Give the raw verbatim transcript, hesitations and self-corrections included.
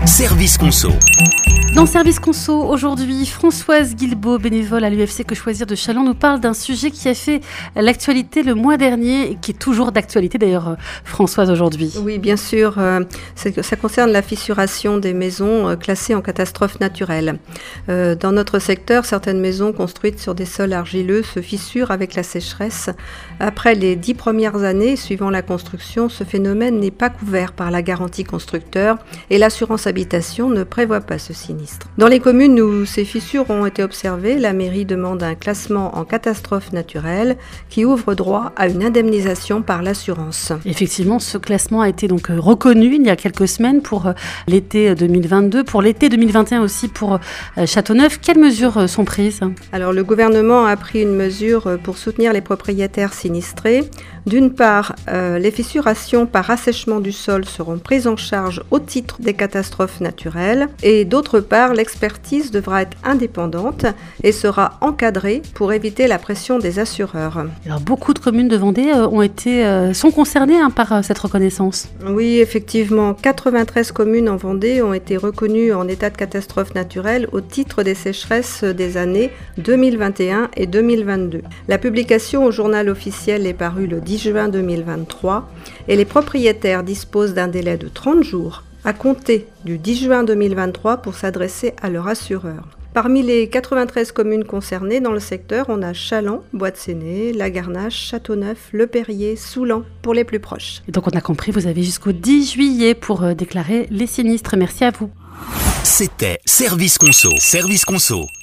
Service Conso. Dans Service Conso, aujourd'hui, Françoise Guilbault, bénévole à l'U F C Que Choisir de Challans, nous parle d'un sujet qui a fait l'actualité le mois dernier et qui est toujours d'actualité d'ailleurs, Françoise, aujourd'hui. Oui, bien sûr. Euh, ça concerne la fissuration des maisons euh, classées en catastrophe naturelle. Euh, dans notre secteur, certaines maisons construites sur des sols argileux se fissurent avec la sécheresse. Après les dix premières années suivant la construction, ce phénomène n'est pas couvert par la garantie constructeur et l'assurance habitation ne prévoit pas ce sinistre. Dans les communes où ces fissures ont été observées, la mairie demande un classement en catastrophe naturelle qui ouvre droit à une indemnisation par l'assurance. Effectivement, ce classement a été donc reconnu il y a quelques semaines pour l'été deux mille vingt-deux, pour l'été deux mille vingt et un aussi pour Châteauneuf. Quelles mesures sont prises ? Alors, le gouvernement a pris une mesure pour soutenir les propriétaires sinistrés. D'une part, euh, les fissurations par assèchement du sol seront prises en charge au titre des catastrophes naturelles et d'autre part, l'expertise devra être indépendante et sera encadrée pour éviter la pression des assureurs. Alors, beaucoup de communes de Vendée euh, ont été, euh, sont concernées hein, par euh, cette reconnaissance. Oui, effectivement, quatre-vingt-treize communes en Vendée ont été reconnues en état de catastrophe naturelle au titre des sécheresses des années deux mille vingt et un et deux mille vingt-deux. La publication au journal officiel est parue le dix juin deux mille vingt-trois et les propriétaires disposent d'un délai de trente jours à compter du dix juin deux mille vingt-trois pour s'adresser à leur assureur. Parmi les quatre-vingt-treize communes concernées dans le secteur, on a Challans, Bois-de-Séné, La Garnache, Châteauneuf, Le Perrier, Soulan pour les plus proches. Et donc on a compris, vous avez jusqu'au dix juillet pour euh, déclarer les sinistres. Merci à vous. C'était Service Conso. Service Conso.